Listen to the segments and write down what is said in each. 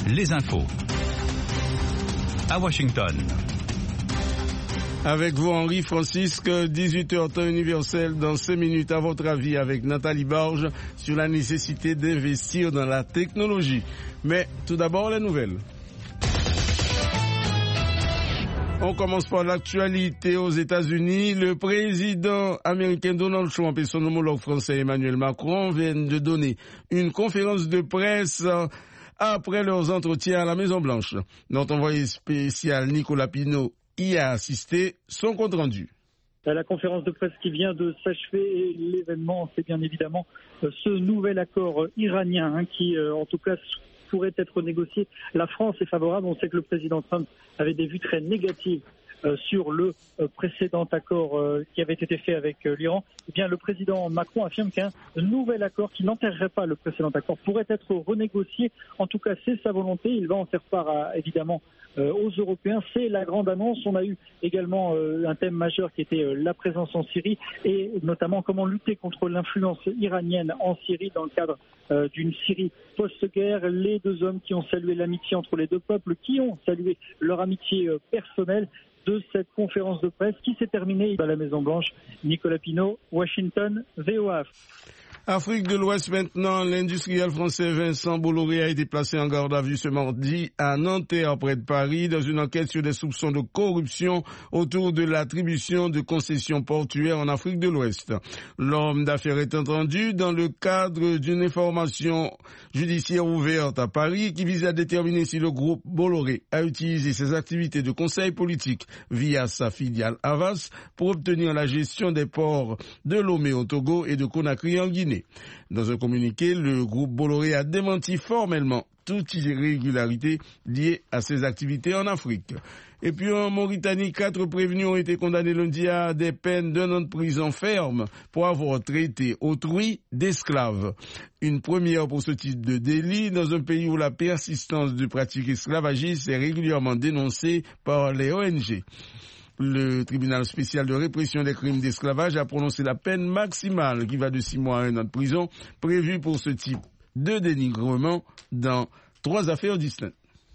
les infos. À Washington. Avec vous, Henri Francisque, 18h temps universel dans 5 minutes. À votre avis, avec Nathalie Barge, sur la nécessité d'investir dans la technologie. Mais tout d'abord, les nouvelles. On commence par l'actualité aux États-Unis. Le président américain Donald Trump et son homologue français Emmanuel Macron viennent de donner une conférence de presse après leurs entretiens à la Maison-Blanche. Notre envoyé spécial Nicolas Pinault y a assisté. Son compte rendu. La conférence de presse qui vient de s'achever et l'événement, c'est bien évidemment ce nouvel accord iranien qui, en tout cas, pourrait être négocié. La France est favorable. On sait que le président Trump avait des vues très négatives sur le précédent accord qui avait été fait avec l'Iran. Eh bien, le président Macron affirme qu'un nouvel accord qui n'enterrerait pas le précédent accord pourrait être renégocié. En tout cas, c'est sa volonté. Il va en faire part évidemment aux Européens. C'est la grande annonce. On a eu également un thème majeur qui était la présence en Syrie et notamment comment lutter contre l'influence iranienne en Syrie dans le cadre d'une Syrie post-guerre. Les deux hommes qui ont salué l'amitié entre les deux peuples, qui ont salué leur amitié personnelle de cette conférence de presse qui s'est terminée à la Maison-Blanche. Nicolas Pinault, Washington, VOA. Afrique de l'Ouest maintenant, l'industriel français Vincent Bolloré a été placé en garde à vue ce mardi à Nanterre près de Paris dans une enquête sur des soupçons de corruption autour de l'attribution de concessions portuaires en Afrique de l'Ouest. L'homme d'affaires est entendu dans le cadre d'une information judiciaire ouverte à Paris qui vise à déterminer si le groupe Bolloré a utilisé ses activités de conseil politique via sa filiale Havas pour obtenir la gestion des ports de Lomé au Togo et de Conakry en Guinée. Dans un communiqué, le groupe Bolloré a démenti formellement toute irrégularité liée à ses activités en Afrique. Et puis en Mauritanie, 4 prévenus ont été condamnés lundi à des peines d'1 an de prison ferme pour avoir traité autrui d'esclaves. Une première pour ce type de délit dans un pays où la persistance de pratiques esclavagistes est régulièrement dénoncée par les ONG. Le tribunal spécial de répression des crimes d'esclavage a prononcé la peine maximale qui va de 6 mois à 1 an de prison prévue pour ce type de dénigrement dans 3 affaires distinctes.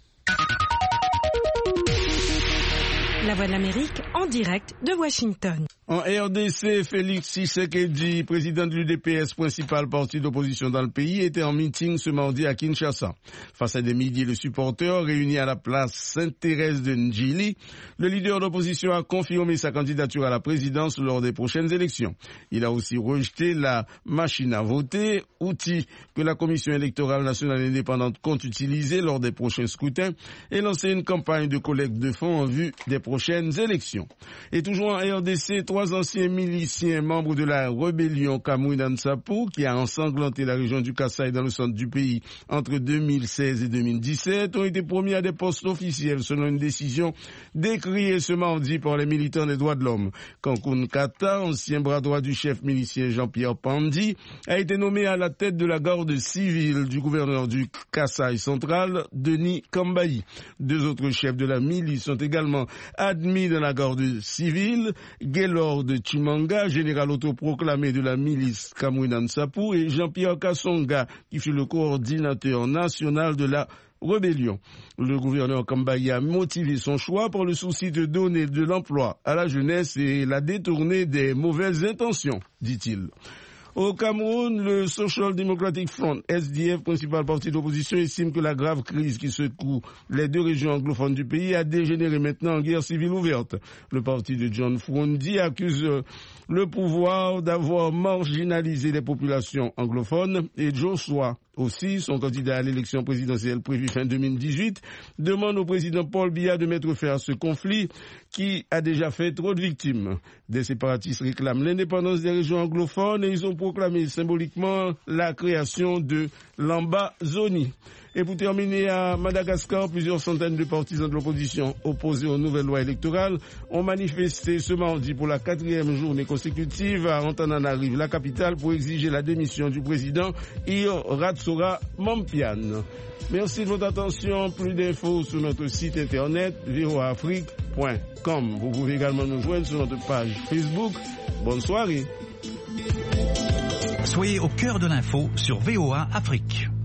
La Voix de l'Amérique en direct de Washington. En RDC, Félix Tshisekedi, président de l'UDPS, principal parti d'opposition dans le pays, était en meeting ce mardi à Kinshasa. Face à des milliers de supporters réunis à la place Sainte-Thérèse de Ndjili, le leader d'opposition a confirmé sa candidature à la présidence lors des prochaines élections. Il a aussi rejeté la machine à voter, outil que la Commission électorale nationale indépendante compte utiliser lors des prochains scrutins, et lancé une campagne de collecte de fonds en vue des prochaines élections. Et toujours en RDC, 3 anciens miliciens membres de la rébellion Kamwina-Nsapu, qui a ensanglanté la région du Kasaï dans le centre du pays entre 2016 et 2017, ont été promis à des postes officiels selon une décision décriée ce mardi par les militants des droits de l'homme. Kankoun Kata, ancien bras droit du chef milicien Jean-Pierre Pandi, a été nommé à la tête de la garde civile du gouverneur du Kasaï central, Denis Kambayi. 2 autres chefs de la milice sont également admis dans la garde civile, Gaylord de Chimanga, général autoproclamé de la milice Kamwina-Nsapu, et Jean-Pierre Kassonga, qui fut le coordinateur national de la rébellion. Le gouverneur Kambayi a motivé son choix par le souci de donner de l'emploi à la jeunesse et la détourner des mauvaises intentions, dit-il. Au Cameroun, le Social Democratic Front, SDF, principal parti d'opposition, estime que la grave crise qui secoue les 2 régions anglophones du pays a dégénéré maintenant en guerre civile ouverte. Le parti de John Froundi accuse le pouvoir d'avoir marginalisé les populations anglophones, et Joshua aussi, son candidat à l'élection présidentielle prévue fin 2018, demande au président Paul Biya de mettre fin à ce conflit qui a déjà fait trop de victimes. Des séparatistes réclament l'indépendance des régions anglophones et ils ont proclamé symboliquement la création de l'Ambazonie. Et pour terminer, à Madagascar, plusieurs centaines de partisans de l'opposition opposés aux nouvelles lois électorales ont manifesté ce mardi pour la 4e journée consécutive à Antananarive, la capitale, pour exiger la démission du président Ir Ratsora Mampian. Merci de votre attention. Plus d'infos sur notre site internet voaafrique.com. Vous pouvez également nous joindre sur notre page Facebook. Bonne soirée. Soyez au cœur de l'info sur VOA Afrique.